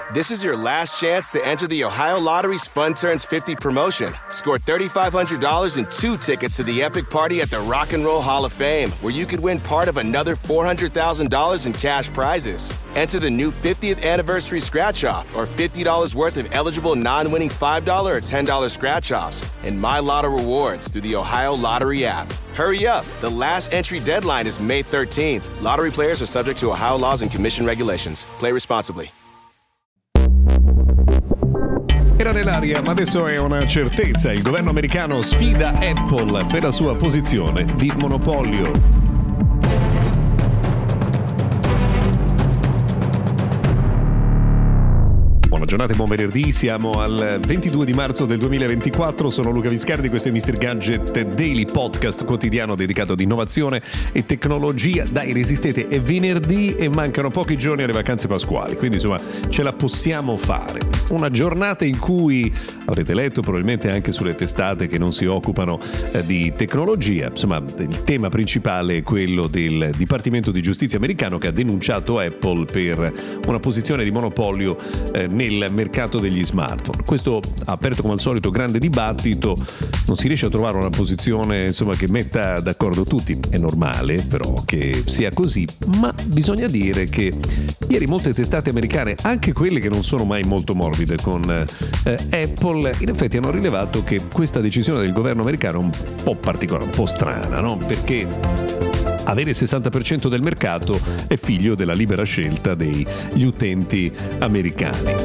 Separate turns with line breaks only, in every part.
This is your last chance to enter the Ohio Lottery's Fun Turns 50 promotion. Score $3,500 and 2 tickets to the epic party at the Rock and Roll Hall of Fame, where you could win part of another $400,000 in cash prizes. Enter the new 50th anniversary scratch-off or $50 worth of eligible non-winning $5 or $10 scratch-offs and My Lotto rewards through the Ohio Lottery app. Hurry up! The last entry deadline is May 13th. Lottery players are subject to Ohio laws and commission regulations. Play responsibly.
Era nell'aria, ma adesso è una certezza. Il governo americano sfida Apple per la sua posizione di monopolio. Buona giornata e buon venerdì, siamo al 22 di marzo del 2024, sono Luca Viscardi, questo è Mr. Gadget Daily, podcast quotidiano dedicato ad innovazione e tecnologia. Dai, resistete, è venerdì e mancano pochi giorni alle vacanze pasquali, quindi insomma ce la possiamo fare. Una giornata in cui avrete letto probabilmente anche sulle testate che non si occupano di tecnologia, insomma il tema principale è quello del Dipartimento di Giustizia americano che ha denunciato Apple per una posizione di monopolio nel mercato degli smartphone. Questo ha aperto come al solito grande dibattito, non si riesce a trovare una posizione insomma che metta d'accordo tutti, è normale però che sia così, ma bisogna dire che ieri molte testate americane, anche quelle che non sono mai molto morbide con Apple, in effetti hanno rilevato che questa decisione del governo americano è un po' particolare, un po' strana, no? Perché avere il 60% del mercato è figlio della libera scelta degli utenti americani.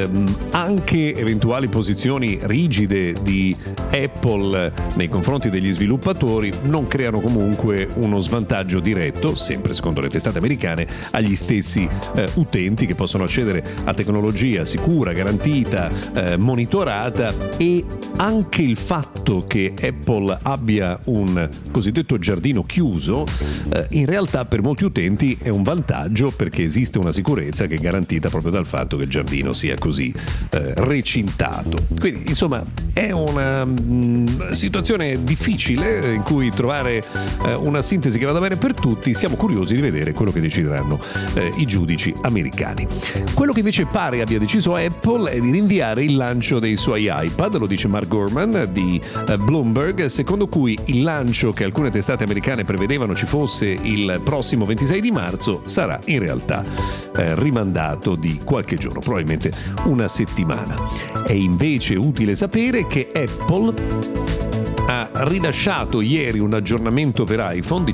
Anche eventuali posizioni rigide di Apple nei confronti degli sviluppatori non creano comunque uno svantaggio diretto, sempre secondo le testate americane, agli stessi utenti che possono accedere a tecnologia sicura, garantita, monitorata, e anche il fatto che Apple abbia un cosiddetto giardino chiuso in realtà per molti utenti è un vantaggio, perché esiste una sicurezza che è garantita proprio dal fatto che il giardino sia così recintato. Quindi insomma è una situazione difficile in cui trovare una sintesi che vada bene per tutti. Siamo curiosi di vedere quello che decideranno i giudici americani. Quello che invece pare abbia deciso Apple è di rinviare il lancio dei suoi iPad, lo dice Mark Gurman di Bloomberg, secondo cui il lancio che alcune testate americane prevedevano ci fosse il prossimo 26 di marzo sarà in realtà rimandato di qualche giorno, probabilmente una settimana. È invece utile sapere che Apple ha rilasciato ieri un aggiornamento per iPhone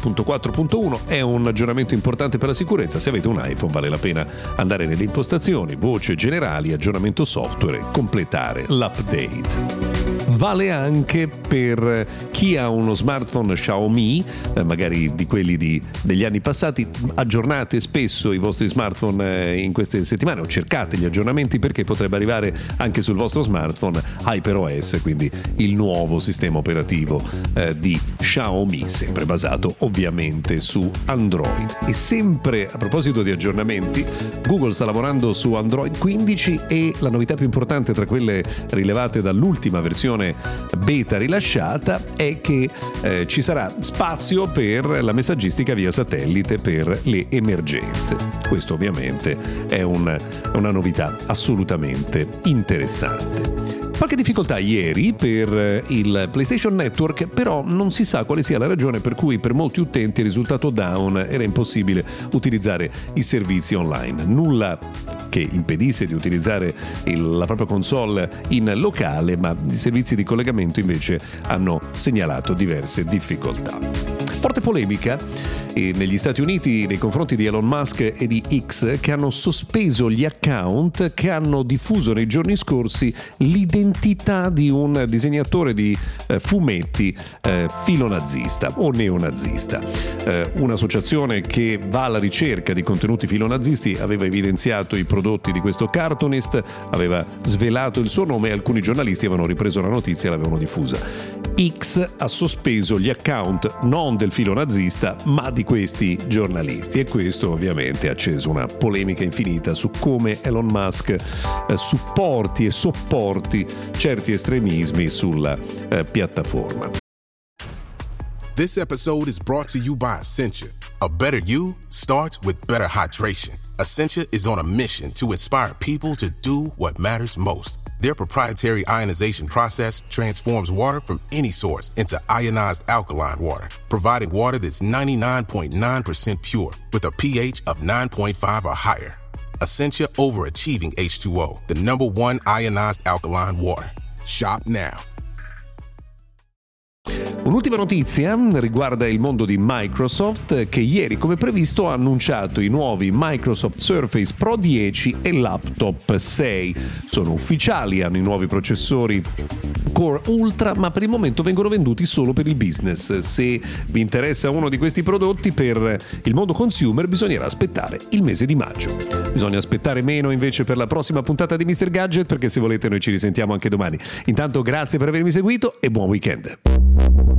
17.4.1, è un aggiornamento importante per la sicurezza. Se avete un iPhone vale la pena andare nelle impostazioni, voce generali, aggiornamento software e completare l'update. Vale anche per chi ha uno smartphone Xiaomi, magari di quelli degli anni passati. Aggiornate spesso i vostri smartphone in queste settimane o cercate gli aggiornamenti, perché potrebbe arrivare anche sul vostro smartphone HyperOS, quindi il nuovo sistema operativo di Xiaomi, sempre basato ovviamente su Android. E sempre a proposito di aggiornamenti, Google sta lavorando su Android 15 e la novità più importante tra quelle rilevate dall'ultima versione beta rilasciata è che ci sarà spazio per la messaggistica via satellite per le emergenze. Questo ovviamente è una novità assolutamente interessante. Qualche difficoltà ieri per il PlayStation Network, però non si sa quale sia la ragione per cui per molti utenti il risultato down, era impossibile utilizzare i servizi online. Nulla che impedisse di utilizzare la propria console in locale, ma i servizi di collegamento invece hanno segnalato diverse difficoltà. Forte polemica negli Stati Uniti nei confronti di Elon Musk e di X, che hanno sospeso gli account che hanno diffuso nei giorni scorsi l'identità di un disegnatore di fumetti filonazista o neonazista. Un'associazione che va alla ricerca di contenuti filonazisti aveva evidenziato i prodotti di questo cartoonist, aveva svelato il suo nome e alcuni giornalisti avevano ripreso la notizia e l'avevano diffusa. X ha sospeso gli account non del filo nazista ma di questi giornalisti, e questo ovviamente ha acceso una polemica infinita su come Elon Musk supporti e sopporti certi estremismi sulla piattaforma.
This episode is brought to you by Essentia. A better you starts with better hydration. Essentia is on a mission to inspire people to do what matters most. Their proprietary ionization process transforms water from any source into ionized alkaline water, providing water that's 99.9% pure with a pH of 9.5 or higher. Essentia Overachieving H2O, the #1 ionized alkaline water. Shop now.
Un'ultima notizia riguarda il mondo di Microsoft, che ieri, come previsto, ha annunciato i nuovi Microsoft Surface Pro 10 e Laptop 6. Sono ufficiali, hanno i nuovi processori Core Ultra, ma per il momento vengono venduti solo per il business. Se vi interessa uno di questi prodotti, per il mondo consumer bisognerà aspettare il mese di maggio. Bisogna aspettare meno invece per la prossima puntata di Mr. Gadget, perché se volete noi ci risentiamo anche domani. Intanto grazie per avermi seguito e buon weekend.